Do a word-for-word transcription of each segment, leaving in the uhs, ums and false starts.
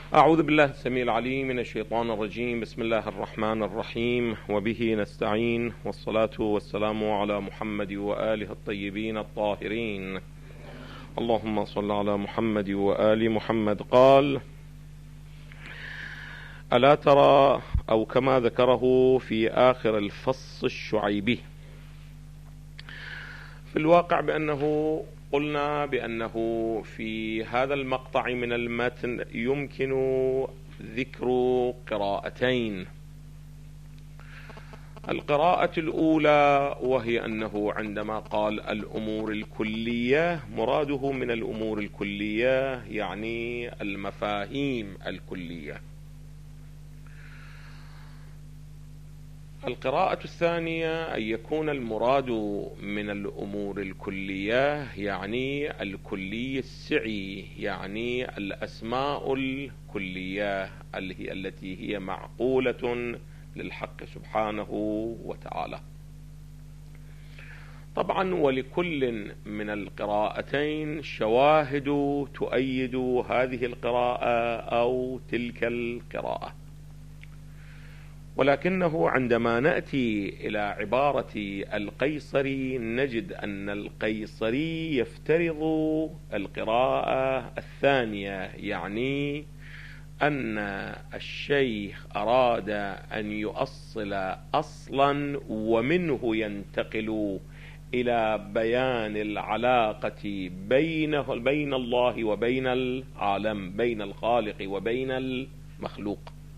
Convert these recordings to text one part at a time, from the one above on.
أعوذ بالله السميع العليم من الشيطان الرجيم. بسم الله الرحمن الرحيم، وبه نستعين، والصلاة والسلام على محمد وآله الطيبين الطاهرين. اللهم صل على محمد وآل محمد. قال: ألا ترى، أو كما ذكره في آخر الفص الشعيبي، في الواقع بأنه قلنا بأنه في هذا المقطع من المتن يمكن ذكر قراءتين. القراءة الأولى وهي أنه عندما قال الأمور الكلية، مراده من الأمور الكلية يعني المفاهيم الكلية. القراءة الثانية أن يكون المراد من الأمور الكلية يعني الكلي السعي، يعني الأسماء الكلية التي هي معقولة للحق سبحانه وتعالى. طبعا ولكل من القراءتين شواهد تؤيد هذه القراءة أو تلك القراءة، ولكنه عندما نأتي إلى عبارة القيصري نجد أن القيصري يفترض القراءة الثانية، يعني أن الشيخ أراد أن يؤصل أصلا ومنه ينتقل إلى بيان العلاقة بينه بين الله وبين العالم، بين الخالق وبين المخلوق.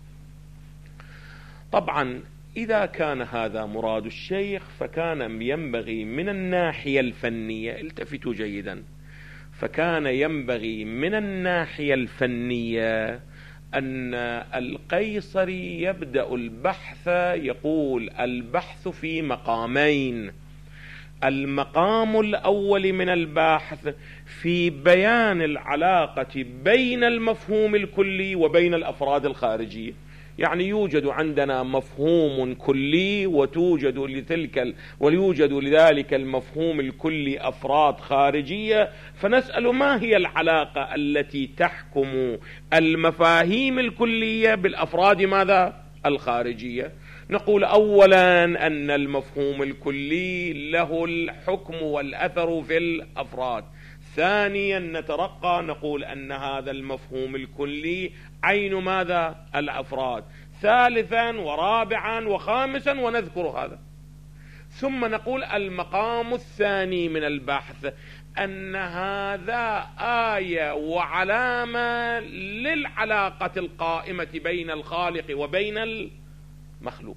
طبعا إذا كان هذا مراد الشيخ فكان ينبغي من الناحية الفنية، التفتوا جيدا، فكان ينبغي من الناحية الفنية أن القيصري يبدأ البحث، يقول البحث في مقامين. المقام الأول من البحث في بيان العلاقة بين المفهوم الكلي وبين الأفراد الخارجية، يعني يوجد عندنا مفهوم كلي وتوجد لتلك ويوجد لذلك المفهوم الكلي أفراد خارجية، فنسأل ما هي العلاقة التي تحكم المفاهيم الكلية بالأفراد ماذا؟ الخارجية. نقول أولا أن المفهوم الكلي له الحكم والأثر في الأفراد. ثانيا نترقى نقول أن هذا المفهوم الكلي عين ماذا؟ الأفراد. ثالثا ورابعا وخامسا ونذكر هذا. ثم نقول المقام الثاني من البحث أن هذا آية وعلامة للعلاقة القائمة بين الخالق وبين المخلوق.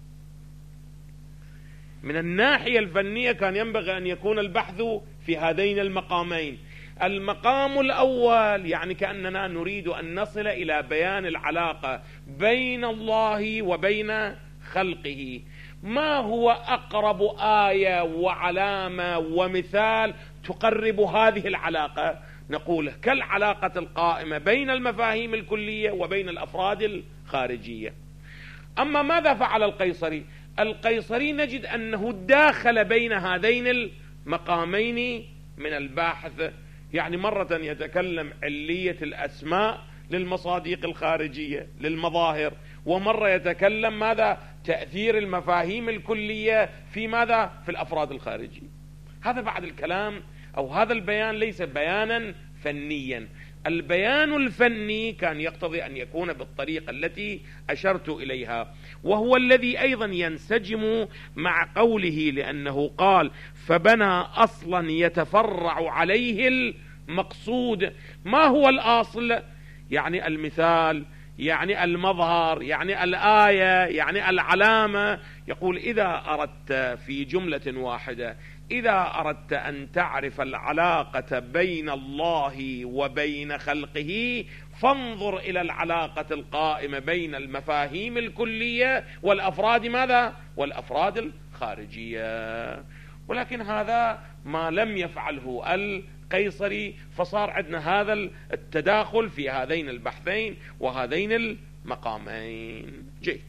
من الناحية الفنية كان ينبغي أن يكون البحث في هذين المقامين. المقام الأول يعني كأننا نريد أن نصل إلى بيان العلاقة بين الله وبين خلقه. ما هو أقرب آية وعلامة ومثال تقرب هذه العلاقة؟ نقول كالعلاقة القائمة بين المفاهيم الكلية وبين الأفراد الخارجية. أما ماذا فعل القيصري؟ القيصري نجد أنه داخل بين هذين المقامين من الباحث، يعني مرة يتكلم علية الأسماء للمصادق الخارجية للمظاهر، ومرة يتكلم ماذا؟ تأثير المفاهيم الكلية في ماذا؟ في الأفراد الخارجية. هذا بعد الكلام أو هذا البيان ليس بيانا فنيا. البيان الفني كان يقتضي أن يكون بالطريقة التي أشرت إليها، وهو الذي أيضا ينسجم مع قوله، لأنه قال فبنى أصلا يتفرع عليه المقصود. ما هو الأصل؟ يعني المثال، يعني المظهر، يعني الآية، يعني العلامة. يقول إذا أردت في جملة واحدة، إذا أردت أن تعرف العلاقة بين الله وبين خلقه فانظر إلى العلاقة القائمة بين المفاهيم الكلية والأفراد ماذا؟ والأفراد الخارجية. ولكن هذا ما لم يفعله القيصري، فصار عندنا هذا التداخل في هذين البحثين وهذين المقامين. جيد.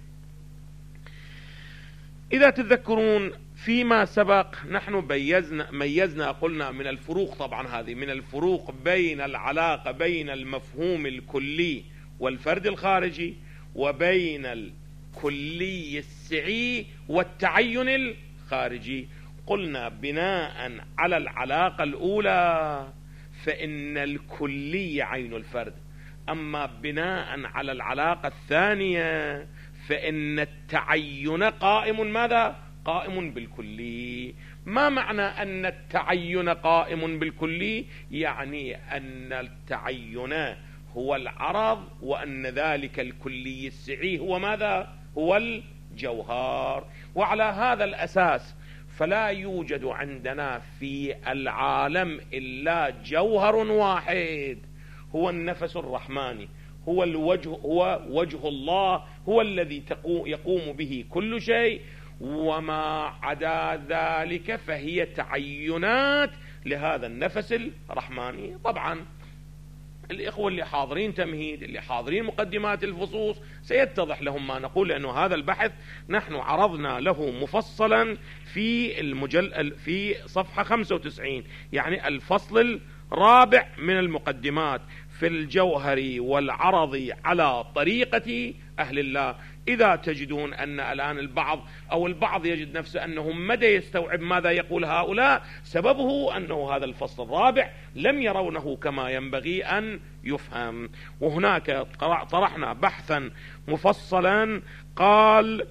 إذا تذكرون فيما سبق نحن بيزنا ميزنا قلنا من الفروق، طبعا هذه من الفروق بين العلاقة بين المفهوم الكلي والفرد الخارجي، وبين الكلي السعي والتعين الخارجي. قلنا بناء على العلاقة الأولى فإن الكلي عين الفرد، أما بناء على العلاقة الثانية فإن التعين قائم ماذا؟ قائم بالكلي. ما معنى أن التعين قائم بالكلي؟ يعني أن التعين هو العرض، وأن ذلك الكلي السعي هو ماذا؟ هو الجوهر. وعلى هذا الأساس فلا يوجد عندنا في العالم إلا جوهر واحد هو النفس الرحماني، هو الوجه، هو وجه الله، هو الذي يقوم به كل شيء، وما عدا ذلك فهي تعينات لهذا النفس الرحماني. طبعا الإخوة اللي حاضرين تمهيد، اللي حاضرين مقدمات الفصوص، سيتضح لهم ما نقول، لأنه هذا البحث نحن عرضنا له مفصلا في المجل في صفحة خمسة وتسعين، يعني الفصل الرابع من المقدمات في الجوهر والعرض على طريقة أهل الله. إذا تجدون أن الآن البعض أو البعض يجد نفسه أنه مدى يستوعب ماذا يقول هؤلاء، سببه أنه هذا الفصل الرابع لم يرونه كما ينبغي أن يفهم. وهناك طرحنا بحثا مفصلا قال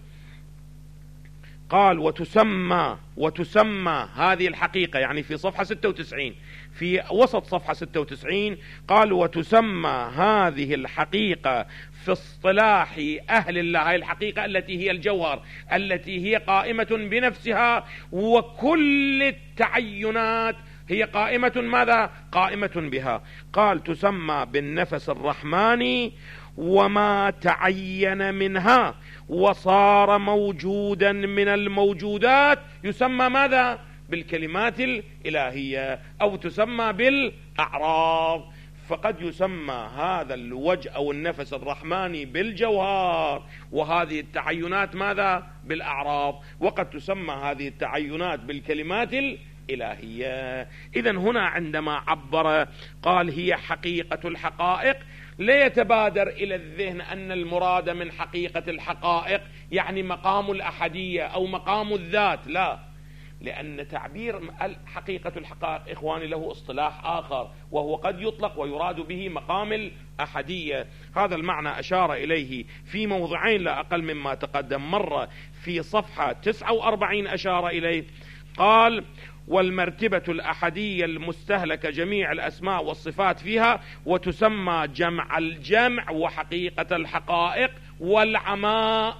قال وتسمى وتسمى هذه الحقيقة، يعني في صفحة ستة وتسعين، في وسط صفحة ستة وتسعين قال وتسمى هذه الحقيقة في اصطلاح أهل الله، هذه الحقيقة التي هي الجوهر، التي هي قائمة بنفسها، وكل التعينات هي قائمة ماذا؟ قائمة بها. قال تسمى بالنفس الرحماني، وما تعين منها وصار موجودا من الموجودات يسمى ماذا؟ بالكلمات الإلهية، أو تسمى بالأعراض. فقد يسمى هذا الوجه أو النفس الرحماني بالجوهر، وهذه التعينات ماذا؟ بالأعراض. وقد تسمى هذه التعينات بالكلمات الإلهية. إذن هنا عندما عبر قال هي حقيقة الحقائق، لا يتبادر إلى الذهن أن المراد من حقيقة الحقائق يعني مقام الأحدية أو مقام الذات، لا، لأن تعبير حقيقة الحقائق إخواني له اصطلاح آخر، وهو قد يطلق ويراد به مقام الأحدية. هذا المعنى أشار إليه في موضعين لا أقل مما تقدم. مرة في صفحة تسعة وأربعين أشار إليه، قال والمرتبة الأحدية المستهلكة جميع الأسماء والصفات فيها، وتسمى جمع الجمع وحقيقة الحقائق والعماء.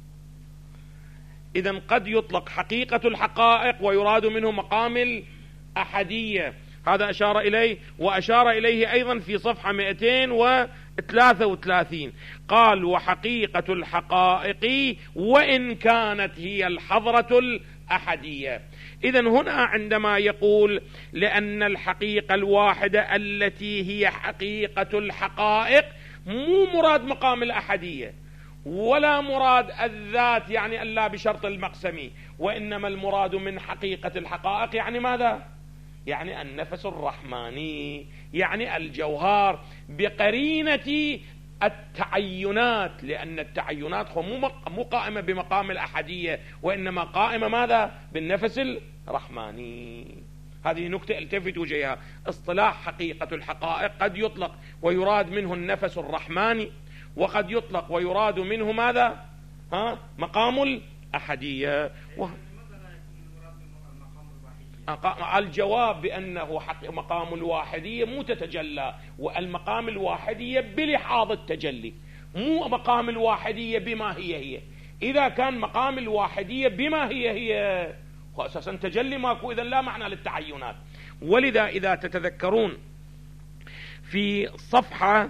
إذن قد يطلق حقيقة الحقائق ويراد منه مقام الأحدية، هذا أشار إليه. وأشار إليه أيضا في صفحة مئتين وثلاثة وثلاثين قال وحقيقة الحقائق وإن كانت هي الحضرة الأحدية. إذن هنا عندما يقول لأن الحقيقة الواحدة التي هي حقيقة الحقائق مو مراد مقام الأحدية ولا مراد الذات، يعني ألا بشرط المقسم، وإنما المراد من حقيقة الحقائق يعني ماذا؟ يعني النفس الرحماني، يعني الجوهر، بقرينة التعينات، لأن التعينات مو قائمة بمقام الأحدية، وإنما قائمة ماذا؟ بالنفس الرحماني. هذه نكتة التفتوا إليها. اصطلاح حقيقة الحقائق قد يطلق ويراد منه النفس الرحماني، وقد يطلق ويراد منه ماذا؟ ها؟ مقام الأحدية. و... الجواب بأنه حق مقام الواحدية مو تتجلى، والمقام الواحدية بلحاظ التجلي، مو مقام الواحدية بما هي هي. إذا كان مقام الواحدية بما هي هي أساسا تجلي ماكو، إذن لا معنى للتعينات. ولذا إذا تتذكرون في صفحة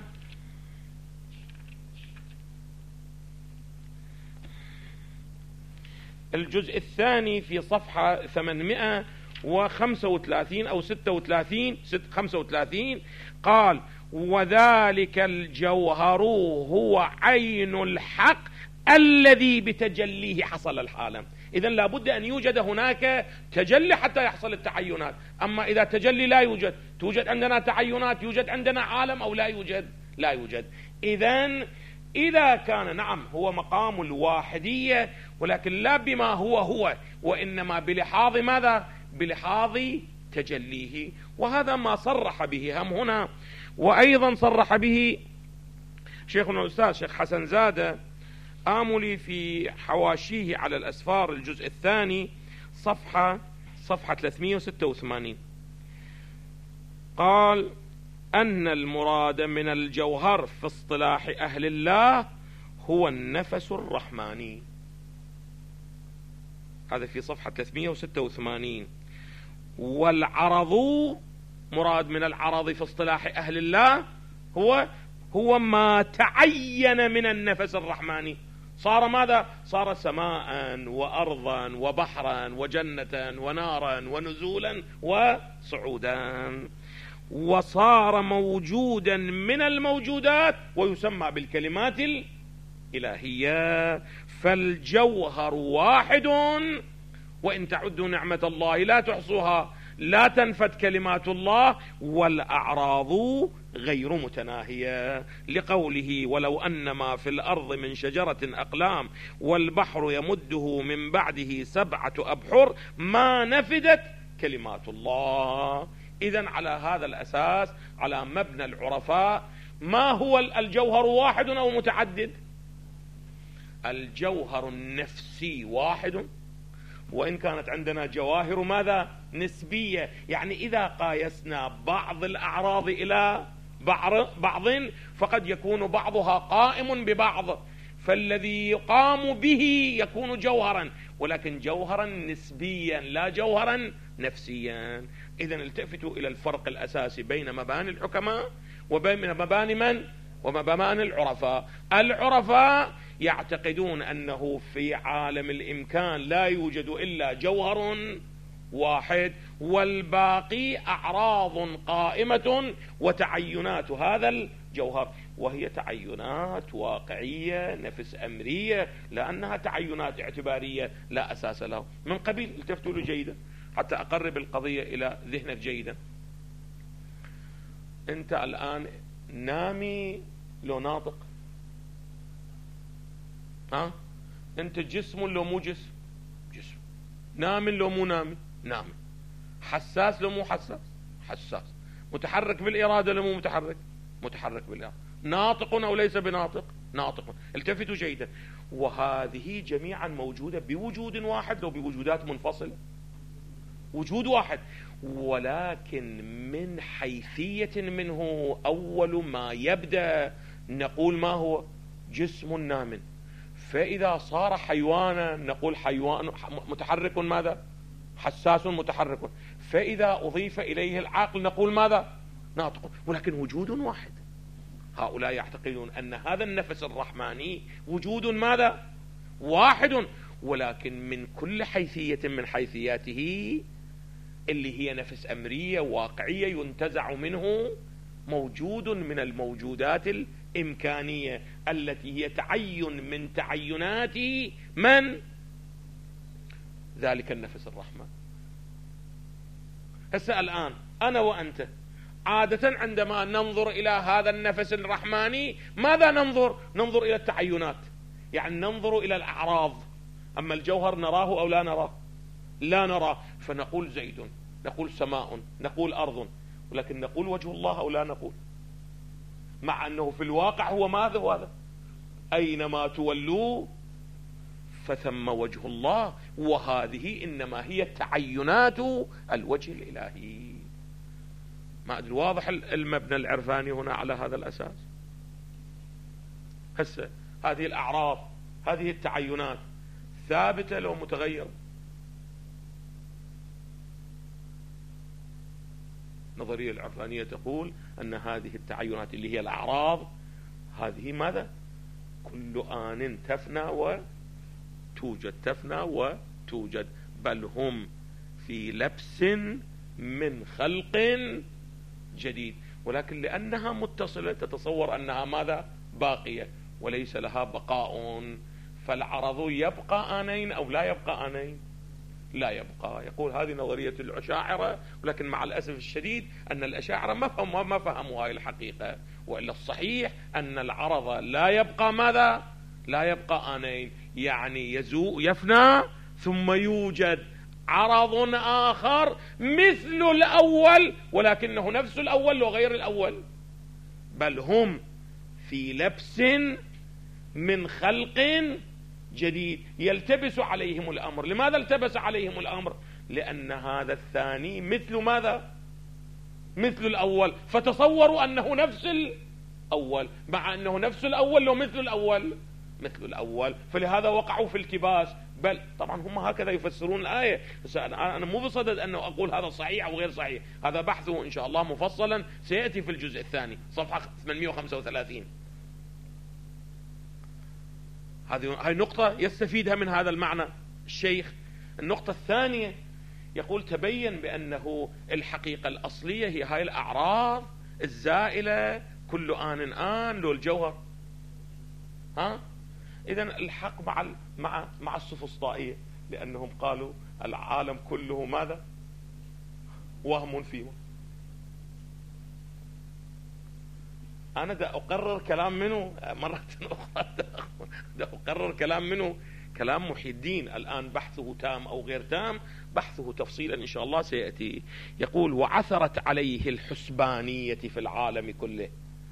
الجزء الثاني في صفحة ثمانمائة وخمسة وثلاثين أو ستة وثلاثين خمسة وثلاثين قال وذلك الجوهر هو عين الحق الذي بتجليه حصل العالم. إذن لابد أن يوجد هناك تجلي حتى يحصل التعينات. أما إذا تجلي لا يوجد، توجد عندنا تعينات، يوجد عندنا عالم أو لا يوجد؟ لا يوجد. إذن إذا كان نعم هو مقام الواحدية، ولكن لا بما هو هو، وإنما بلحاظ ماذا؟ بلحاظ تجليه. وهذا ما صرح به هم هنا، وأيضا صرح به شيخنا الأستاذ شيخ حسن زادة آملي في حواشيه على الأسفار الجزء الثاني صفحة صفحة ثلاثمئة وستة وثمانين، قال أن المراد من الجوهر في اصطلاح أهل الله هو النفس الرحماني. هذا في صفحة ثلاثمئة وستة وثمانين. والعرض، مراد من العرض في اصطلاح أهل الله هو هو ما تعين من النفس الرحماني. صار ماذا؟ صار سماء وأرضا وبحرا وجنة ونارا ونزولا وصعودا، وصار موجودا من الموجودات ويسمى بالكلمات الإلهية. فالجوهر واحد وإن تعدوا نعمة الله لا تحصوها، لا تنفد كلمات الله. والأعراض غير متناهية، لقوله ولو أن ما في الأرض من شجرة أقلام والبحر يمده من بعده سبعة أبحر ما نفدت كلمات الله. إذن على هذا الأساس، على مبنى العرفاء، ما هو الجوهر واحد أو متعدد؟ الجوهر النفسي واحد، وإن كانت عندنا جواهر ماذا؟ نسبية. يعني إذا قايسنا بعض الأعراض إلى بعض فقد يكون بعضها قائم ببعض، فالذي يقام به يكون جوهرا، ولكن جوهرا نسبيا لا جوهرا نفسيا. إذن التفتوا إلى الفرق الأساسي بين مباني الحكماء وبين مباني من؟ ومباني العرفاء. العرفاء يعتقدون أنه في عالم الإمكان لا يوجد إلا جوهر واحد، والباقي أعراض قائمة وتعينات هذا الجوهر، وهي تعينات واقعية نفس أمرية، لأنها تعينات اعتبارية لا أساس له. من قبيل التفتوا له جيدا حتى أقرب القضية إلى ذهنك جيدا. أنت الآن نامي لو ناطق؟ ها؟ أنت جسم لو مو جسم؟ جسم. نام لو مو نامي؟ نامي. حساس لو مو حساس؟ حساس. متحرك بالإرادة لو مو متحرك؟ متحرك بالإرادة. ناطق أو ليس بناطق؟ ناطق. التفتوا جيدا. وهذه جميعا موجودة بوجود واحد لو بوجودات منفصلة؟ وجود واحد، ولكن من حيثية منه. أول ما يبدأ نقول ما هو؟ جسم نام، فإذا صار حيوانا نقول حيوان متحرك ماذا؟ حساس متحرك، فإذا أضيف إليه العقل نقول ماذا؟ ناطق، ولكن وجود واحد. هؤلاء يعتقدون أن هذا النفس الرحماني وجود ماذا؟ واحد، ولكن من كل حيثية من حيثياته اللي هي نفس أمرية واقعية ينتزع منه موجود من الموجودات الإمكانية التي هي تعين من تعينات من؟ ذلك النفس الرحمن. هسه الآن أنا وأنت عادة عندما ننظر إلى هذا النفس الرحماني ماذا ننظر؟ ننظر إلى التعينات، يعني ننظر إلى الأعراض. أما الجوهر نراه أو لا نراه؟ لا نراه، فنقول زيد، نقول سماء، نقول أرض، ولكن نقول وجه الله أو لا نقول؟ مع أنه في الواقع هو ماذا وهذا؟ أينما تولوا فثم وجه الله. وهذه إنما هي تعينات الوجه الإلهي. ما أدري واضح المبنى العرفاني هنا على هذا الأساس. هسه هذه الأعراض، هذه التعينات ثابتة لو متغيرة؟ النظرية العرفانية تقول أن هذه التعينات اللي هي الأعراض هذه ماذا؟ كل آن تفنى وتوجد، تفنى وتوجد، بل هم في لبس من خلق جديد. ولكن لأنها متصلة تتصور أنها ماذا؟ باقية وليس لها بقاء. فالعرض يبقى آنين أو لا يبقى آنين؟ لا يبقى. يقول هذه نظرية الأشاعرة، ولكن مع الأسف الشديد أن الأشاعرة ما فهموا ما فهموا هاي الحقيقة، وإلا الصحيح أن العرض لا يبقى ماذا؟ لا يبقى آنين، يعني يزول يفنى ثم يوجد عرض آخر مثل الأول، ولكنه نفس الأول وغير الأول، بل هم في لبس من خلق جديد يلتبس عليهم الأمر. لماذا التبس عليهم الأمر؟ لأن هذا الثاني مثل ماذا؟ مثل الأول، فتصوروا أنه نفس الأول، مع أنه نفس الأول لو مثل الأول مثل الأول، فلهذا وقعوا في التباس. بل طبعا هم هكذا يفسرون الآية. أنا مو بصدد أنه أقول هذا صحيح أو غير صحيح، هذا بحثه إن شاء الله مفصلا سيأتي في الجزء الثاني صفحة ثمانمئة وخمسة وثلاثين. هذه هاي نقطة يستفيدها من هذا المعنى الشيخ. النقطة الثانية يقول تبين بأنه الحقيقة الأصلية هي هاي الأعراض الزائلة كل آن آن لو الجوهر. ها إذن الحق مع مع مع السفسطائية، لأنهم قالوا العالم كله ماذا؟ وهم فيه. أنا دا أقرر كلام منه مرة أخرى، دا أقرر كلام منه، كلام محي الدين. الآن بحثه تام أو غير تام، بحثه تفصيلا إن شاء الله سيأتي. يقول وعثرت عليه الحسبانية في العالم كله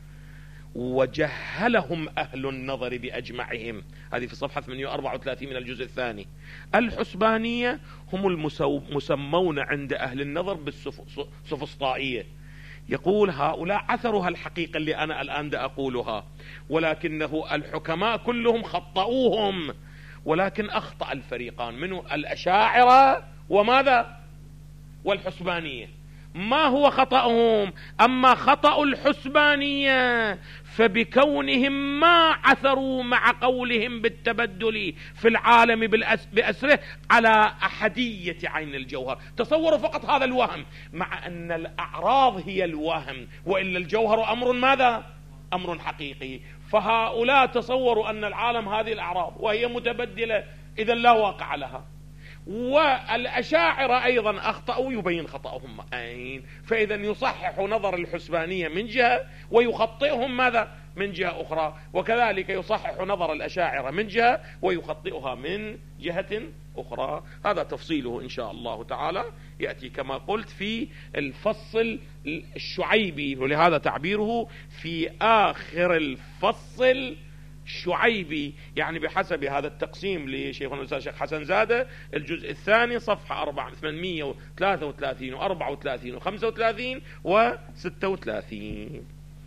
وجهلهم أهل النظر بأجمعهم. هذه في صفحة ثمانمئة وأربعة وثلاثين من الجزء الثاني. الحسبانية هم المسمون عند أهل النظر بالسفسطائية. يقول هؤلاء عثروا هالحقيقة اللي أنا الآن دا أقولها، ولكنه الحكماء كلهم خطأوهم، ولكن أخطأ الفريقان منه الأشاعرة وماذا؟ والحسبانية. ما هو خطأهم؟ أما خطأ الحسبانية فبكونهم ما عثروا مع قولهم بالتبدل في العالم بأسره على أحدية عين الجوهر. تصوروا فقط هذا الوهم، مع أن الأعراض هي الوهم، وإلا الجوهر أمر ماذا؟ أمر حقيقي. فهؤلاء تصوروا أن العالم هذه الأعراض وهي متبدلة، إذن لا واقع لها. والأشاعرة أيضا أخطأوا، يبين خطأهم أين. فإذا يصحح نظر الحسبانية من جهة ويخطئهم ماذا؟ من جهة أخرى، وكذلك يصحح نظر الأشاعرة من جهة ويخطئها من جهة أخرى. هذا تفصيله إن شاء الله تعالى يأتي كما قلت في الفصل الشعيبي، ولهذا تعبيره في آخر الفصل شعيبي، يعني بحسب هذا التقسيم لشيخنا الأستاذ الشيخ حسن زادة، الجزء الثاني صفحة ثمانمئة وثلاثة وثلاثين وأربعة وثلاثين وخمسة وثلاثين وستة وثلاثين.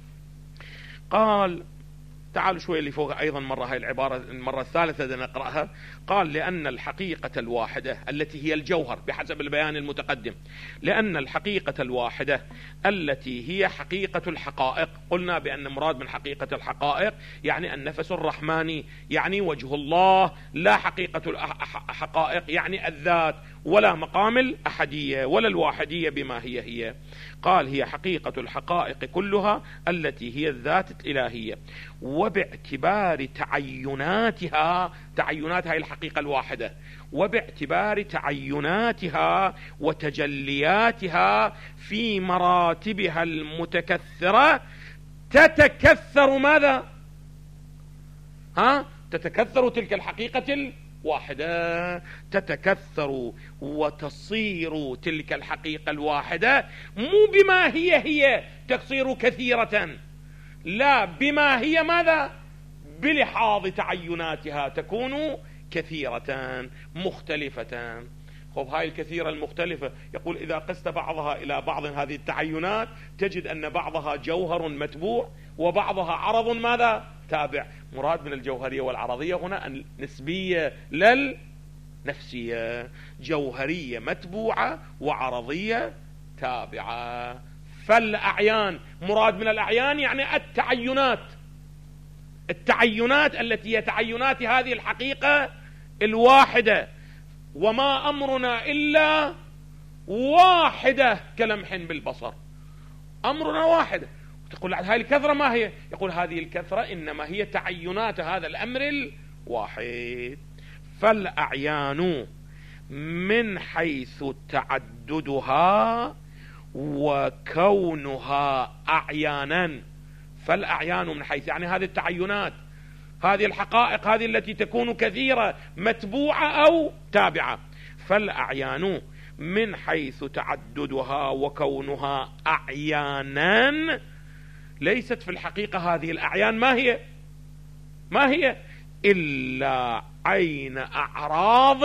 قال تعالوا شوي اللي فوق أيضا مرة، هاي العبارة المرة الثالثة نقرأها. قال لأن الحقيقة الواحدة التي هي الجوهر بحسب البيان المتقدم، لأن الحقيقة الواحدة التي هي حقيقة الحقائق. قلنا بأن مراد من حقيقة الحقائق يعني النفس الرحماني، يعني وجه الله، لا حقيقة الحقائق يعني الذات، ولا مقام الأحدية ولا الواحدية بما هي هي. قال هي حقيقة الحقائق كلها التي هي الذات الإلهية، وباعتبار تعيناتها، تعينات هاي الحقيقة الواحدة، وباعتبار تعيناتها وتجلياتها في مراتبها المتكثرة تتكثر ماذا؟ ها؟ تتكثر تلك الحقيقة الواحدة، تتكثر وتصير تلك الحقيقة الواحدة مو بما هي هي تصير كثيرة، لا، بما هي ماذا؟ بلحاظ تعيناتها تكون كثيرة مختلفة. خب هاي الكثيرة المختلفة، يقول إذا قست بعضها إلى بعض هذه التعينات تجد أن بعضها جوهر متبوع وبعضها عرض ماذا؟ تابع. مراد من الجوهرية والعرضية هنا النسبية للنفسية، جوهرية متبوعة وعرضية تابعة. فالأعيان مراد من الأعيان يعني التعينات، التعينات التي هي تعينات هذه الحقيقة الواحدة. وما أمرنا إلا واحدة كلمح بالبصر، أمرنا واحدة. تقول هذه الكثرة ما هي؟ يقول هذه الكثرة إنما هي تعينات هذا الأمر الواحد. فالأعيان من حيث تعددها وكونها أعيانا. فالأعيان من حيث يعني هذه التعينات، هذه الحقائق، هذه التي تكون كثيرة متبوعة أو تابعة. فالأعيان من حيث تعددها وكونها أعيانا ليست في الحقيقة هذه الأعيان ما هي ما هي إلا عين أعراض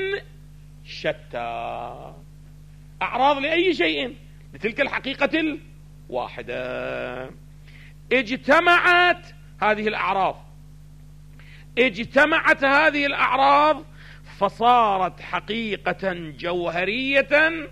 شتى، أعراض لأي شيء، لتلك الحقيقة الواحدة. اجتمعت هذه الأعراض اجتمعت هذه الأعراض فصارت حقيقة جوهرية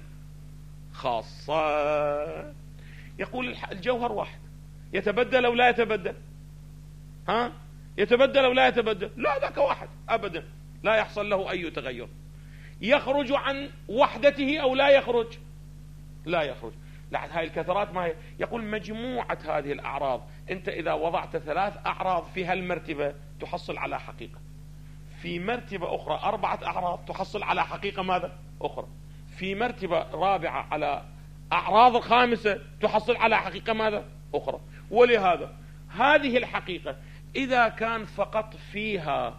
خاصة. يقول الجوهر واحد، يتبدل أو لا يتبدل؟ ها؟ يتبدل أو لا يتبدل؟ لا، ذاك واحد أبدا لا يحصل له أي تغير. يخرج عن وحدته أو لا يخرج؟ لا يخرج. لحد هاي الكثرات ما هي؟ يقول مجموعة هذه الأعراض، أنت إذا وضعت ثلاث أعراض في هالمرتبة تحصل على حقيقة، في مرتبة أخرى أربعة أعراض تحصل على حقيقة ماذا؟ أخرى، في مرتبة رابعة على أعراض خامسة تحصل على حقيقة ماذا؟ أخرى. ولهذا هذه الحقيقة إذا كان فقط فيها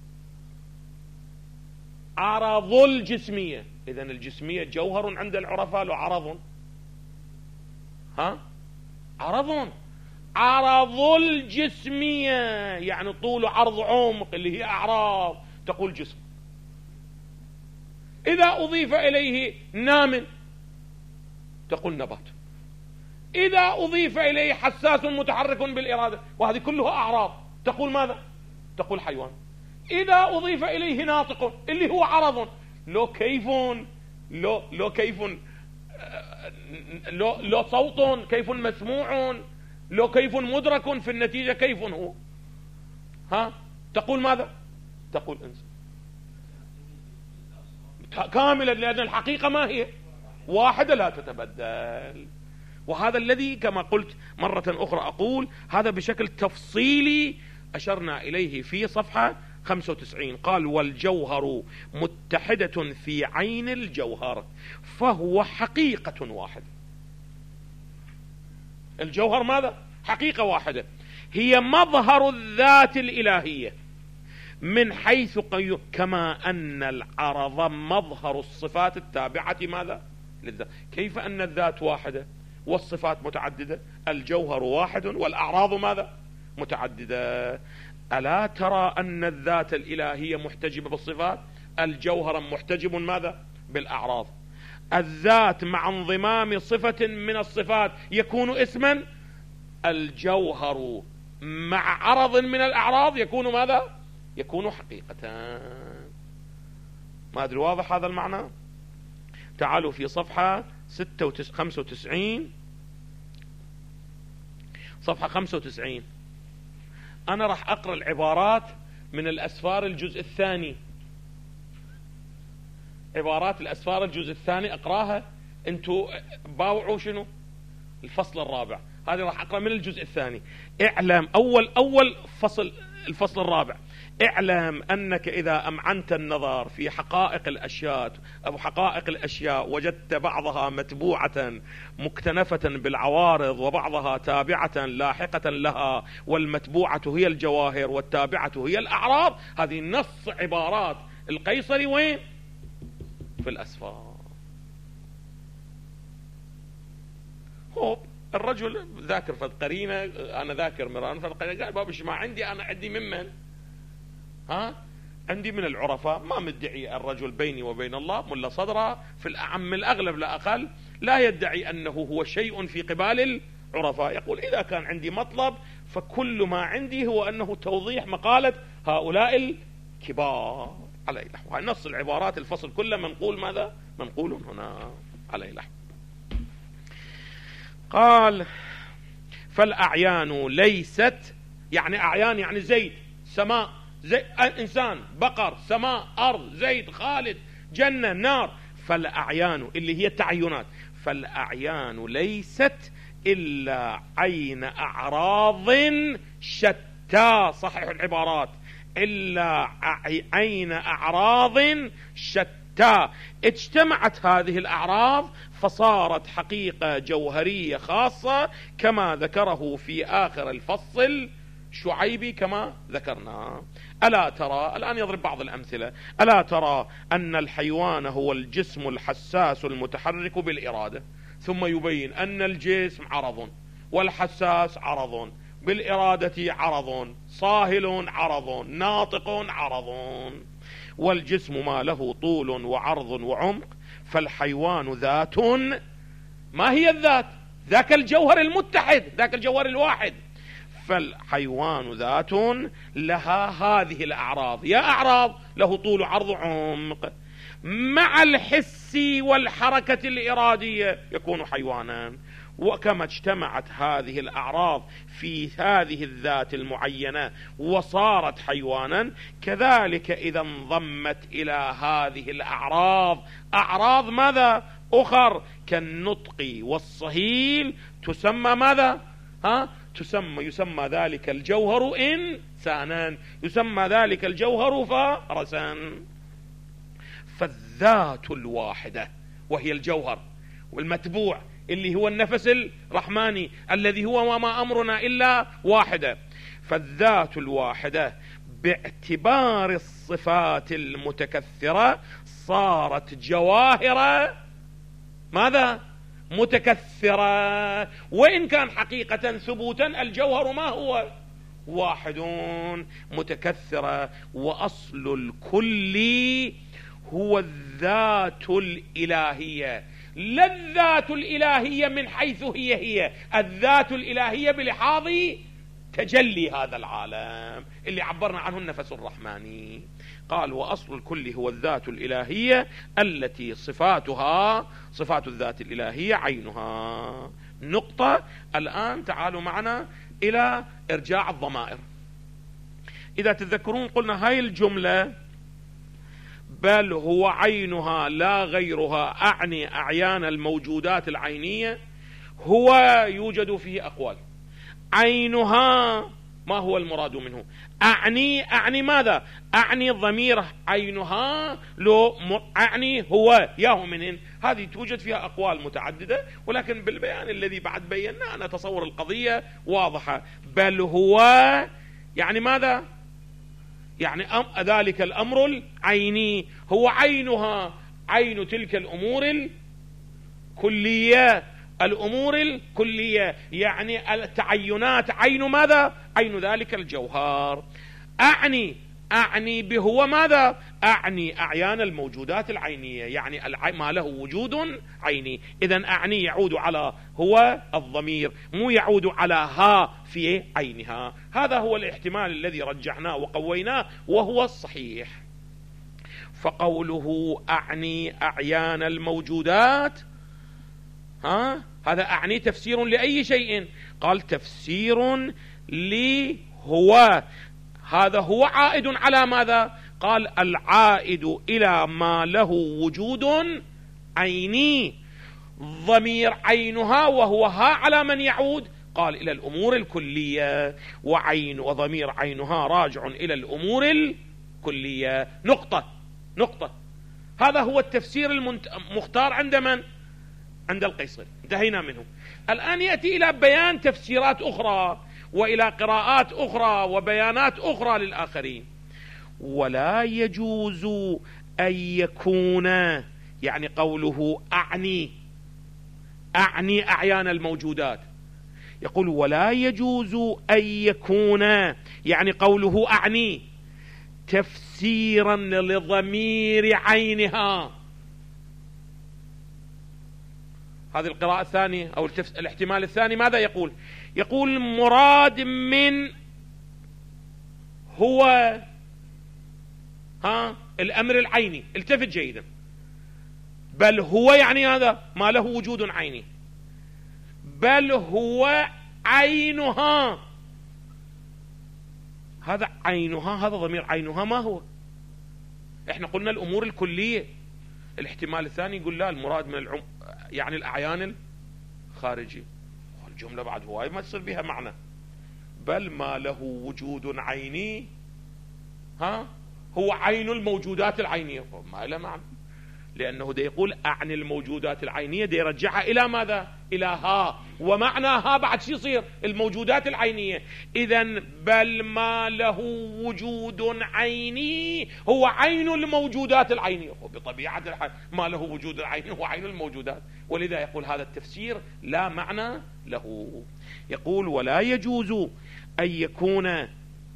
عرض الجسمية، إذن الجسمية جوهر عند العرفاء له عرض، ها؟ عرض عرض الجسمية يعني طول عرض عمق اللي هي أعراض تقول جسم. إذا أضيف إليه نام تقول نبات، إذا أضيف إليه حساس متحرك بالإرادة، وهذه كلها أعراض تقول ماذا؟ تقول حيوان. إذا أضيف إليه ناطق اللي هو عرض، لو كيف لو لو كيف لو لو صوت كيف مسموع، لو كيف مدرك، في النتيجة كيف هو، ها؟ تقول ماذا؟ تقول إنسان كاملا، لأن الحقيقة ما هي؟ واحدة لا تتبدل. وهذا الذي كما قلت مرة أخرى أقول هذا بشكل تفصيلي أشرنا إليه في صفحة خمسة وتسعين. قال والجوهر متحدة في عين الجوهر فهو حقيقة واحدة. الجوهر ماذا؟ حقيقة واحدة، هي مظهر الذات الإلهية من حيث كما أن العرض مظهر الصفات التابعة ماذا؟ للذات. كيف أن الذات واحدة والصفات متعددة؟ الجوهر واحد والأعراض ماذا؟ متعددة. ألا ترى أن الذات الإلهية محتجبة بالصفات، الجوهر محتجب ماذا؟ بالأعراض. الذات مع انضمام صفة من الصفات يكون اسما، الجوهر مع عرض من الأعراض يكون ماذا؟ يكون حقيقة. ما أدري واضح هذا المعنى؟ تعالوا في صفحة خمسة وتسعين، صفحة خمسة وتسعين أنا راح أقرأ العبارات من الأسفار الجزء الثاني، عبارات الأسفار الجزء الثاني أقراها، أنتوا باوعوا شنو؟ الفصل الرابع، هذه راح أقرأ من الجزء الثاني. اعلم أول أول فصل الفصل الرابع، اعلم أنك إذا أمعنت النظر في حقائق الأشياء أو حقائق الأشياء وجدت بعضها متبوعة مكتنفة بالعوارض وبعضها تابعة لاحقة لها، والمتبوعة هي الجواهر والتابعة هي الأعراض. هذه نص عبارات القيصري وين؟ في الأسفار. هو الرجل ذاكر فد قرينة، أنا ذاكر مران فد قرينة، قال بابش ما عندي، أنا عندي ممن ها عندي من العرفاء، ما مدعي الرجل بيني وبين الله ملا صدره في الأعم الأغلب لا أقل، لا يدعي أنه هو شيء في قبال العرفاء. يقول إذا كان عندي مطلب فكل ما عندي هو أنه توضيح مقالة هؤلاء الكبار على نحو. نص العبارات الفصل كله منقول ماذا؟ منقول هنا على نحو. قال فالأعيان ليست، يعني أعيان يعني زيد سماء، زي إنسان بقر سماء أرض زيد خالد جنة نار. فالأعيان اللي هي التعينات، فالأعيان ليست إلا عين أعراض شتى، صحيح العبارات، إلا عين أعراض شتى حتى اجتمعت هذه الأعراض فصارت حقيقة جوهرية خاصة كما ذكره في آخر الفصل شعيبي كما ذكرنا. ألا ترى، الآن يضرب بعض الأمثلة، ألا ترى أن الحيوان هو الجسم الحساس المتحرك بالإرادة، ثم يبين أن الجسم عرض والحساس عرض، بالإرادة عرض، صاهل عرض، ناطق عرض، والجسم ما له طول وعرض وعمق، فالحيوان ذات. ما هي الذات؟ ذاك الجوهر المتحد، ذاك الجوهر الواحد. فالحيوان ذات لها هذه الأعراض، يا أعراض له طول وعرض وعمق، مع الحس والحركة الإرادية يكون حيوانا. وكما اجتمعت هذه الأعراض في هذه الذات المعينة وصارت حيوانا، كذلك إذا انضمت إلى هذه الأعراض أعراض ماذا؟ أخر كالنطق والصهيل، تسمى ماذا؟ ها؟ تسمى يسمى ذلك الجوهر إنسانا، يسمى ذلك الجوهر فرسا. فالذات الواحدة وهي الجوهر والمتبوع اللي هو النفس الرحماني الذي هو وما أمرنا إلا واحدة، فالذات الواحدة باعتبار الصفات المتكثرة صارت جواهر ماذا؟ متكثرة. وإن كان حقيقة ثبوتا الجوهر ما هو؟ واحد متكثرة. وأصل الكل هو الذات الإلهية، لا الذات الإلهية من حيث هي هي، الذات الإلهية بلحاظ تجلي هذا العالم اللي عبرنا عنه النفس الرحماني. قال وأصل الكل هو الذات الإلهية التي صفاتها صفات الذات الإلهية عينها. نقطة. الآن تعالوا معنا إلى إرجاع الضمائر. إذا تتذكرون قلنا هاي الجملة بل هو عينها لا غيرها، أعني أعيان الموجودات العينية، هو يوجد فيه أقوال. عينها ما هو المراد منه؟ أعني أعني ماذا؟ أعني ضمير عينها، لو أعني هو ياهو منهن. هذه توجد فيها أقوال متعددة، ولكن بالبيان الذي بعد بينا نتصور القضية واضحة. بل هو يعني ماذا؟ يعني ذلك الأمر العيني هو عينها، عين تلك الأمور الكلية، الأمور الكلية يعني التعينات، عين ماذا؟ عين ذلك الجوهر. أعني أعني بهو ماذا؟ أعني أعيان الموجودات العينية، يعني ما له وجود عيني. إذن أعني يعود على هو الضمير، مو يعود على ها في عينها. هذا هو الاحتمال الذي رجحناه وقويناه وهو الصحيح. فقوله أعني أعيان الموجودات، ها هذا أعني تفسير لأي شيء؟ قال تفسير لهو. هذا هو عائد على ماذا؟ قال العائد إلى ما له وجود عيني. ضمير عينها وهو ها على من يعود؟ قال إلى الأمور الكلية. وعين وضمير عينها راجع إلى الأمور الكلية. نقطة نقطة. هذا هو التفسير المختار عند من؟ عند القيصري. انتهينا منه. الآن يأتي إلى بيان تفسيرات أخرى وإلى قراءات أخرى وبيانات أخرى للآخرين. ولا يجوز أن يكون، يعني قوله أعني أعني أعيان الموجودات، يقول ولا يجوز أن يكون، يعني قوله أعني تفسيرا لضمير عينها. هذه القراءة الثانية أو الاحتمال الثاني ماذا يقول؟ يقول مراد من هو ها الأمر العيني. التفت جيدا. بل هو يعني هذا ما له وجود عيني، بل هو عينها. هذا عينها، هذا ضمير عينها ما هو؟ احنا قلنا الأمور الكلية. الاحتمال الثاني يقول لا، المراد من العم يعني الأعيان الخارجي. الجملة بعد هواي ما تصير بها معنى. بل ما له وجود عيني، ها هو عين الموجودات العينية، ما له معنى. لأنه دا يقول أعني الموجودات العينية، دا يرجعها إلى ماذا؟ إلى ها، ومعنى ها بعد شو يصير؟ الموجودات العينية. إذن بل ما له وجود عيني هو عين الموجودات العينية، بطبيعة الحال ما له وجود عيني هو عين الموجودات، ولذا يقول هذا التفسير لا معنى له. يقول ولا يجوز أن يكون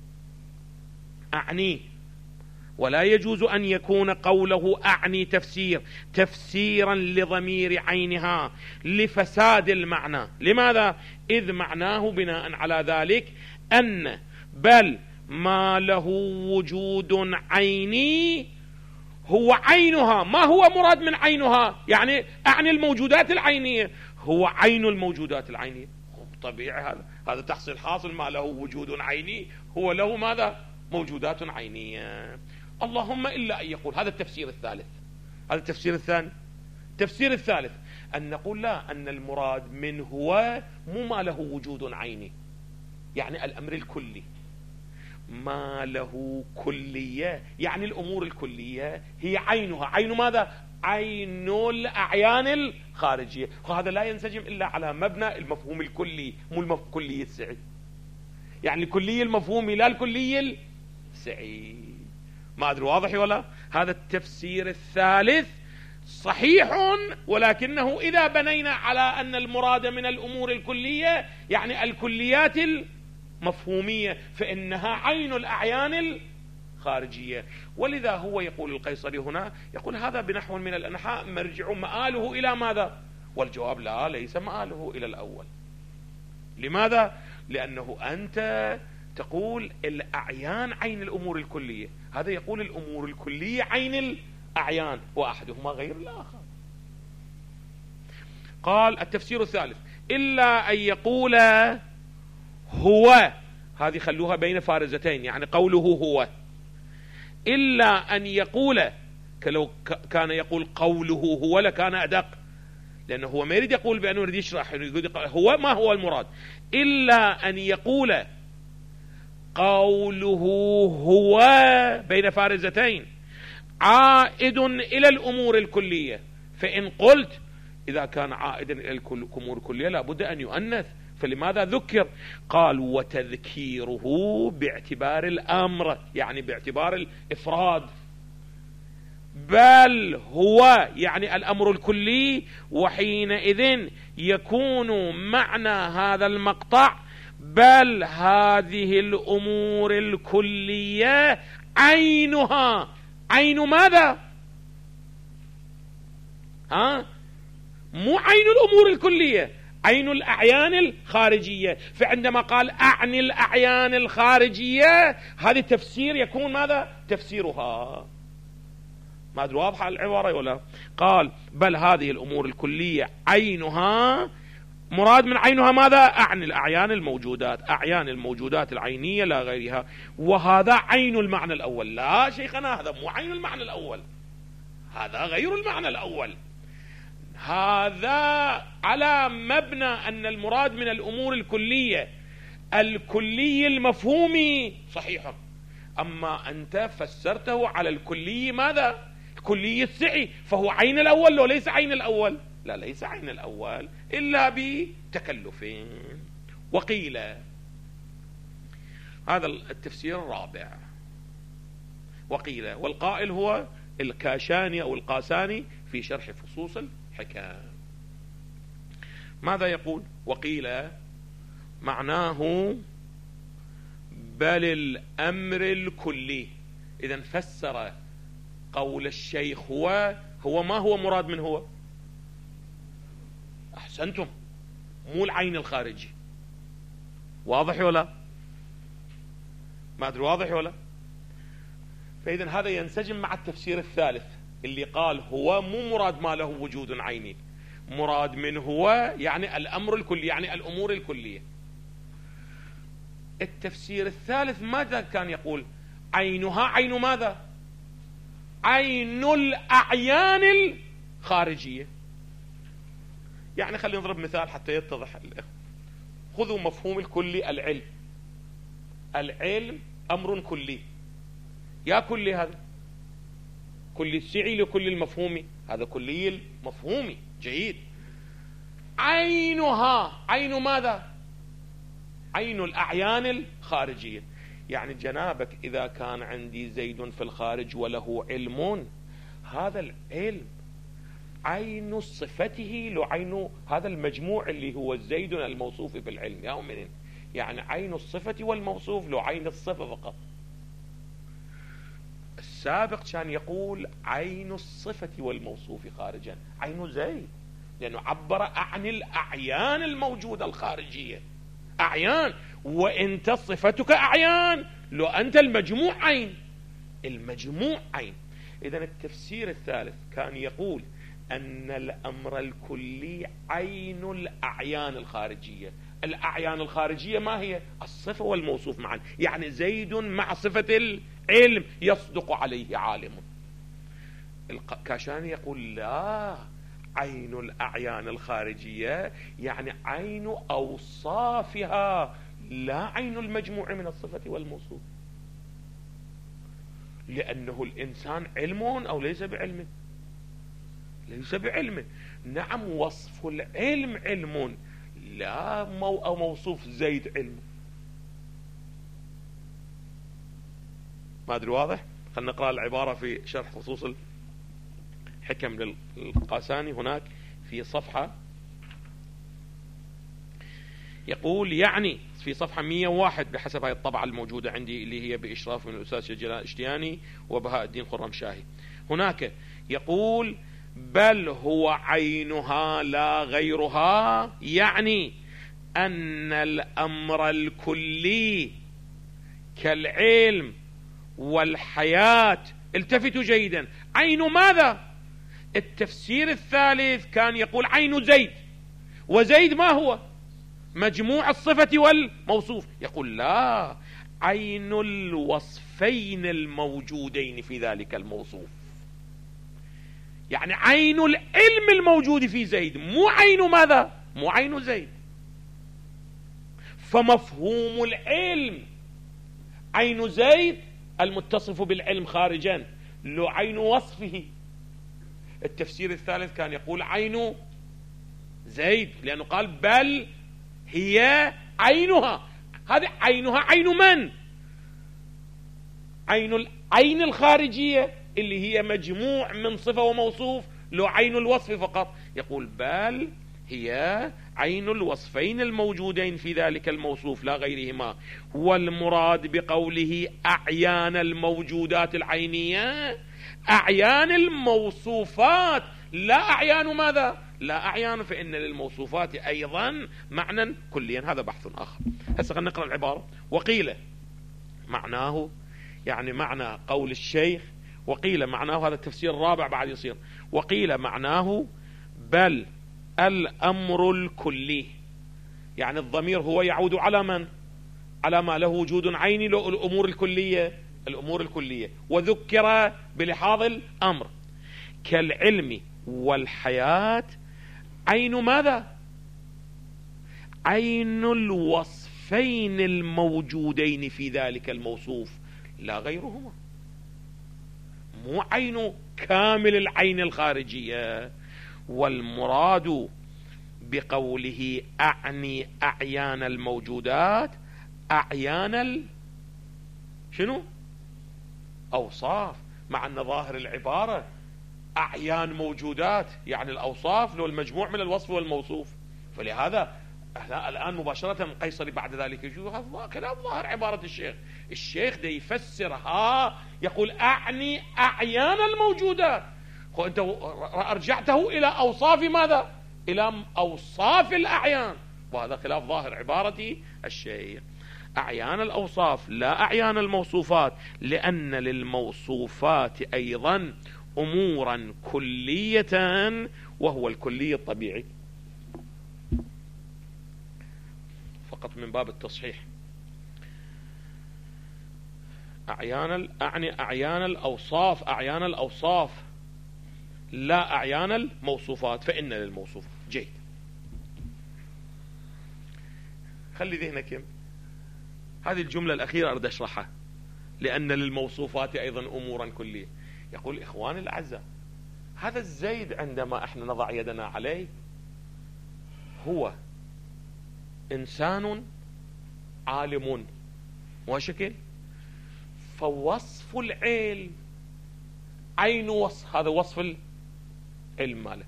أعني، ولا يجوز أن يكون قوله أعني تفسير تفسيرا لضمير عينها لفساد المعنى. لماذا؟ إذ معناه بناء على ذلك أن بل ما له وجود عيني هو عينها. ما هو مراد من عينها؟ يعني أعني الموجودات العينية، هو عين الموجودات العينية. طبيعي هذا هذا تحصيل حاصل، ما له وجود عيني هو له ماذا؟ موجودات عينية. اللهم إلا أن يقول هذا التفسير الثالث. هذا التفسير الثاني. التفسير الثالث أن نقول لا، أن المراد من هو مو ما له وجود عيني، يعني الأمر الكلي. ما له كلية يعني الأمور الكلية هي عينها. عين ماذا؟ عين الأعيان الخارجية. وهذا لا ينسجم إلا على مبنى المفهوم الكلي، مو الكلي السعي. يعني الكلي المفهومي لا الكلي السعي. ما أدري واضح ولا؟ هذا التفسير الثالث صحيح، ولكنه إذا بنينا على أن المراد من الأمور الكلية يعني الكليات المفهومية فإنها عين الأعيان الخارجية. ولذا هو يقول القيصري هنا، يقول هذا بنحو من الأنحاء مرجع مآله إلى ماذا؟ والجواب لا، ليس مآله إلى الأول. لماذا؟ لأنه أنت تقول الأعيان عين الأمور الكلية، هذا يقول الأمور الكلية عين الأعيان، وأحدهما غير الآخر. قال التفسير الثالث إلا أن يقول هو، هذه خلوها بين فارزتين، يعني قوله هو، إلا أن يقول، كلو كان يقول قوله هو لكان أدق، لأنه هو ما يريد يقول بأنه يريد يشرح، يقول هو ما هو المراد. إلا أن يقول قوله هو بين فارزتين عائد إلى الأمور الكلية، فإن قلت إذا كان عائدا إلى الأمور الكلية لابد أن يؤنث، فلماذا ذكر؟ قال وتذكيره باعتبار الأمر، يعني باعتبار الإفراد. بل هو يعني الأمر الكلي، وحينئذ يكون معنى هذا المقطع بل هذه الأمور الكلية عينها. عين ماذا؟ ها؟ مو عين الأمور الكلية، عين الأعيان الخارجية. فعندما قال أعني الأعيان الخارجية هذا تفسير يكون ماذا؟ تفسيرها. ما أدري واضحة العبارة ولا؟ قال بل هذه الأمور الكلية عينها، مراد من عينها ماذا؟ أعني الأعيان الموجودات، أعيان الموجودات العينية لا غيرها. وهذا عين المعنى الأول. لا شيخنا، هذا مو عين المعنى الأول، هذا غير المعنى الأول. هذا على مبنى أن المراد من الأمور الكلية الكلي المفهومي صحيح، أما أنت فسرته على الكلي ماذا؟ الكلي السعي، فهو عين الأول وليس عين الأول. لا، ليس عين الأول إلا بتكلفين. وقيل هذا التفسير الرابع. وقيل، والقائل هو الكاشاني أو القاساني في شرح فصوص الحكام. ماذا يقول؟ وقيل معناه بل الأمر الكلي. إذن فسر قول الشيخ هو، هو ما هو مراد من هو؟ أحسنتم، مو العين الخارجي. واضح ولا؟ ما أدري واضح ولا؟ فإذن هذا ينسجم مع التفسير الثالث اللي قال هو مو مراد ما له وجود عيني، مراد من هو يعني الأمر الكلي، يعني الأمور الكلية. التفسير الثالث ماذا كان يقول؟ عينها عين ماذا؟ عين الأعيان الخارجية. يعني خلينا نضرب مثال حتى يتضح. خذوا مفهوم الكلي، العلم. العلم أمر كلي، يا كلي هذا كل السعي لكل المفهومي، هذا كلي مفهومي جيد. عينها، عين ماذا؟ عين الأعيان الخارجية. يعني جنابك إذا كان عندي زيد في الخارج وله علم، هذا العلم عين صفته لعين هذا المجموع اللي هو زيد الموصوف بالعلم يا أمين. يعني عين الصفة والموصوف لعين الصفة فقط. السابق كان يقول عين الصفة والموصوف خارجا، عين زيد، لأنه عبر عن الأعيان الموجودة الخارجية، أعيان، وأنت صفتك أعيان، لو أنت المجموع عين، المجموع عين. إذن التفسير الثالث كان يقول أن الأمر الكلي عين الأعيان الخارجية. الأعيان الخارجية ما هي؟ الصفة والموصوف معا، يعني زيد مع صفة العلم يصدق عليه عالم. الكاشاني يقول لا، عين الأعيان الخارجية يعني عين أوصافها، لا عين المجموع من الصفة والموصوف، لأنه الإنسان علم أو ليس بعلمه؟ ليس بعلمه. نعم، وصف العلم علم، لا مو أو موصوف زيد علم. ما أدري واضح؟ خلنا نقرأ العبارة في شرح خصوص الحكم للقاساني هناك في صفحة، يقول يعني في صفحة مئة وواحد بحسب هذه الطبعة الموجودة عندي اللي هي بإشراف من الأستاذ جلال الاشتياني وبهاء الدين خرمشاهي. هناك يقول بل هو عينها لا غيرها، يعني أن الأمر الكلي كالعلم والحياة. التفتوا جيدا، عين ماذا؟ التفسير الثالث كان يقول عين زيد، وزيد ما هو؟ مجموع الصفة والموصوف. يقول لا، عين الوصفين الموجودين في ذلك الموصوف، يعني عين العلم الموجود في زيد، مو عين ماذا؟ مو عين زيد. فمفهوم العلم عين زيد المتصف بالعلم خارجا، لو عين وصفه. التفسير الثالث كان يقول عين زيد، لأنه قال بل هي عينها. هذه عينها عين من؟ عين العين الخارجية اللي هي مجموع من صفة وموصوف، لو عين الوصف فقط. يقول بل هي عين الوصفين الموجودين في ذلك الموصوف لا غيرهما. والمراد بقوله أعيان الموجودات العينية أعيان الموصوفات، لا أعيان ماذا؟ لا أعيان، فإن للموصوفات أيضا معنى كليا. هذا بحث آخر. هسه خلينا نقرأ العبارة. وقيل معناه، يعني معنى قول الشيخ، وقيل معناه، هذا التفسير الرابع بعد يصير، وقيل معناه بل الأمر الكلي، يعني الضمير هو يعود على من؟ على ما له وجود عيني، له الأمور الكلية، الأمور الكلية، وذكر بلحاظ الأمر كالعلم والحياة. عين ماذا؟ عين الوصفين الموجودين في ذلك الموصوف لا غيرهما، مو عين كامل العين الخارجية. والمراد بقوله أعني أعيان الموجودات أعيان ال... شنو؟ أوصاف، مع أن ظاهر العبارة أعيان موجودات، يعني الأوصاف لو المجموع من الوصف والموصوف. فلهذا الآن مباشرة القيصري بعد ذلك يجوا هذا كلام ظاهر عبارة الشيخ. الشيخ ده يفسرها يقول أعني أعيان الموجودات، وأنت رجعته إلى أوصاف ماذا؟ إلى أوصاف الأعيان، وهذا خلاف ظاهر عبارة الشيخ. أعيان الأوصاف لا أعيان الموصوفات، لأن للموصوفات أيضا أمورا كلية، وهو الكلي الطبيعي. فقط من باب التصحيح، أعيان أعني أعيان الأوصاف، أعيان الأوصاف لا أعيان الموصوفات، فإن للموصوف. جيد، خلي ذهنك يم. هذه الجملة الأخيرة أريد أشرحها، لأن للموصوفات أيضا أمورا كلية. يقول إخواني الأعزاء، هذا الزيد عندما احنا نضع يدنا عليه هو إنسان عالم وشكل، فوصف العلم عين وصف، هذا وصف العلم ماله،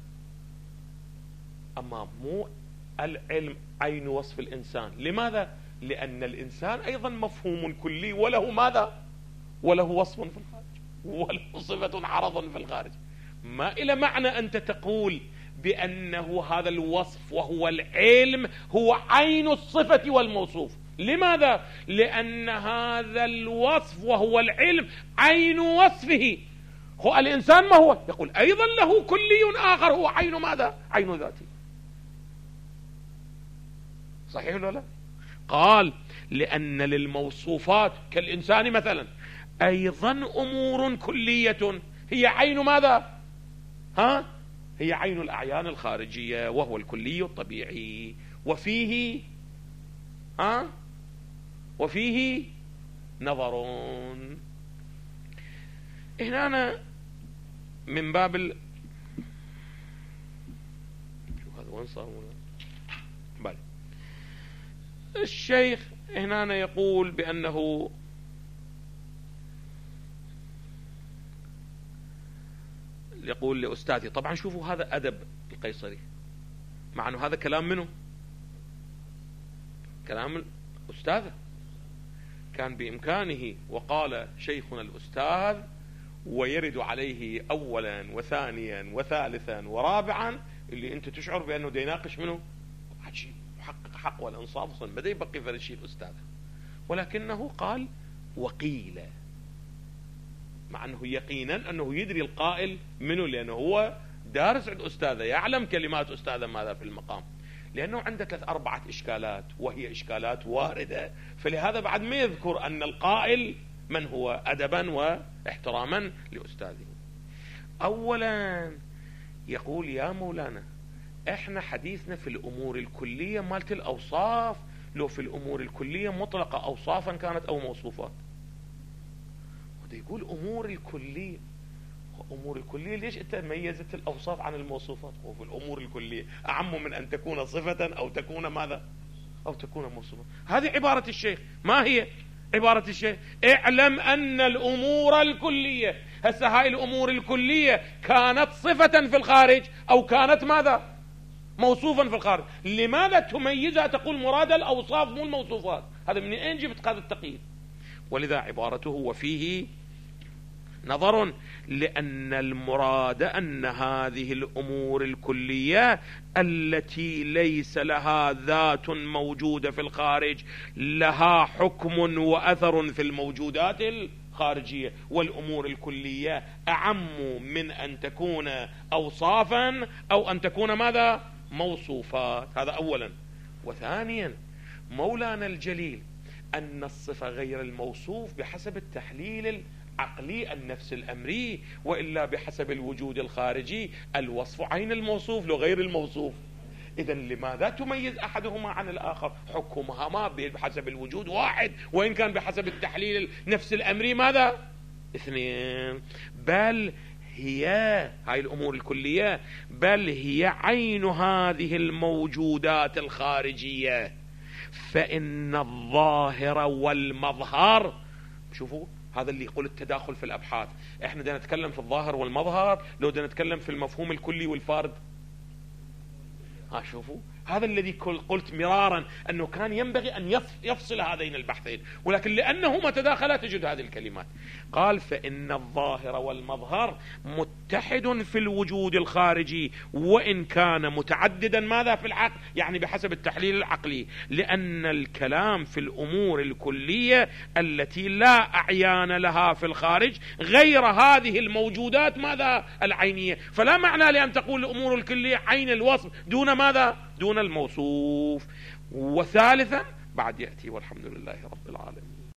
أما مو العلم عين وصف الإنسان. لماذا؟ لأن الإنسان أيضا مفهوم كلي وله ماذا؟ وله وصف في الخارج، وله صفة عرض في الخارج. ما إلى معنى أنت تقول بأنه هذا الوصف وهو العلم هو عين الصفة والموصوف. لماذا؟ لأن هذا الوصف وهو العلم عين وصفه. هو الإنسان ما هو؟ يقول أيضا له كلي آخر هو عين ماذا؟ عين ذاته. صحيح ولا لا؟ قال لأن للموصوفات كالإنسان مثلا أيضا أمور كلية هي عين ماذا؟ ها؟ هي عين الأعيان الخارجية وهو الكلي الطبيعي، وفيه ها؟ وفيه نظر. هنا أنا من باب ال... شو هذا وين صار؟ بل الشيخ هنا أنا يقول بأنه يقول لأستاذي، طبعا شوفوا هذا أدب القيصري، مع أنه هذا كلام منه، كلام الأستاذ، كان بإمكانه وقال شيخنا الأستاذ ويرد عليه أولا وثانيا وثالثا ورابعا اللي أنت تشعر بأنه دا يناقش منه عجيب محقق حق والإنصاف، أصلا بدأ يبقي فرشي الأستاذ، ولكنه قال وقيل، مع أنه يقينا أنه يدري القائل منه، لأنه هو دارس عند أستاذه، يعلم كلمات أستاذه ماذا في المقام، لأنه عنده ثلاث أربعة إشكالات وهي إشكالات واردة، فلهذا بعد ما يذكر أن القائل من هو أدبا واحتراما لأستاذه. أولا يقول يا مولانا احنا حديثنا في الأمور الكلية مالت الأوصاف، لو في الأمور الكلية مطلقة أوصافا كانت أو موصوفات، وده يقول أمور الكلية. أمور الكلية ليش أنت ميزت الأوصاف عن الموصوفات؟ وفي الأمور الكلية أعم من أن تكون صفة أو تكون ماذا؟ أو تكون موصوفة. هذه عبارة الشيخ. ما هي عبارة الشيخ؟ اعلم أن الأمور الكلية، هسه هاي الأمور الكلية كانت صفة في الخارج أو كانت ماذا؟ موصوفا في الخارج. لماذا تميزها تقول مراد الأوصاف مو الموصوفات؟ هذا من أين جبت هذا التقييد؟ ولذا عبارته وفيه نظر، لأن المراد أن هذه الأمور الكلية التي ليس لها ذات موجودة في الخارج لها حكم وأثر في الموجودات الخارجية، والأمور الكلية أعم من أن تكون أوصافا أو أن تكون ماذا؟ موصوفات. هذا أولا. وثانيا مولانا الجليل أن الصفة غير الموصوف بحسب التحليل عقلي النفس الأمري، وإلا بحسب الوجود الخارجي الوصف عين الموصوف لو غير الموصوف. إذن لماذا تميز أحدهما عن الآخر؟ حكمهما بحسب الوجود واحد، وإن كان بحسب التحليل النفس الأمري ماذا؟ اثنين. بل هي هاي الأمور الكلية بل هي عين هذه الموجودات الخارجية، فإن الظاهر والمظهر، شوفوا هذا اللي يقول التداخل في الأبحاث، احنا بدنا نتكلم في الظاهر والمظهر لو بدنا نتكلم في المفهوم الكلي والفارد. ها شوفوا هذا الذي قلت مرارا أنه كان ينبغي أن يفصل هذين البحثين، ولكن لأنهما تداخلا تجد هذه الكلمات. قال فإن الظاهر والمظهر متحد في الوجود الخارجي وإن كان متعددا ماذا في العقل، يعني بحسب التحليل العقلي، لأن الكلام في الأمور الكلية التي لا أعيان لها في الخارج غير هذه الموجودات ماذا؟ العينية. فلا معنى لأن تقول الأمور الكلية عين الوصف دون ماذا؟ دون الموصوف. وثالثا بعد يأتي والحمد لله رب العالمين.